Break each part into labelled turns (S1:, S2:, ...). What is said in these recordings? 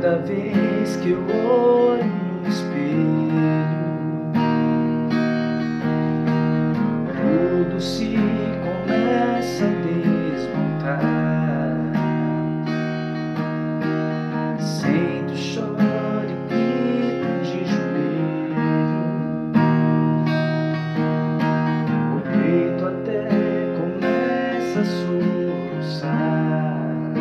S1: Cada vez que eu olho no espelho, tudo se começa a desmontar. Sento, choro e grito de joelho, o peito até começa a soluçar.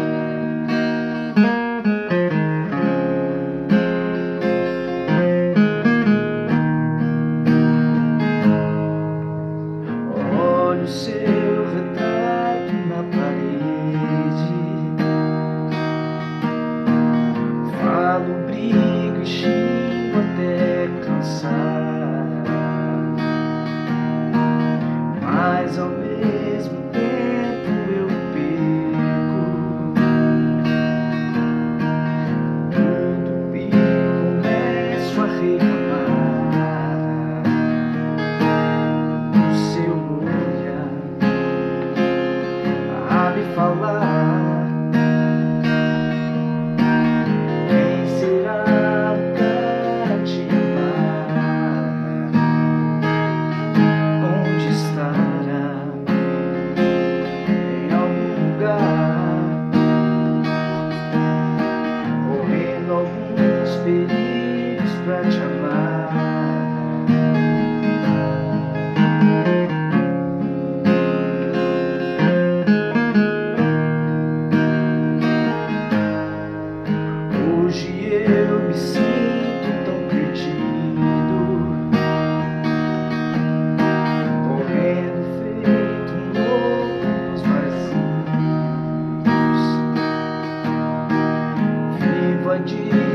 S1: Olho seu retrato na parede, falo, brigo e xingo até cansar, mas ao mesmo tempo eu perco tudo e começo a reclamar. O seu olhar a me falar. Quem será o cara te amar? Onde estará? Em algum lugar, correndo alguns perigos pra te amar. Hoje eu me sinto tão perdido, correndo feito um louco nos barzinhos. Vivo a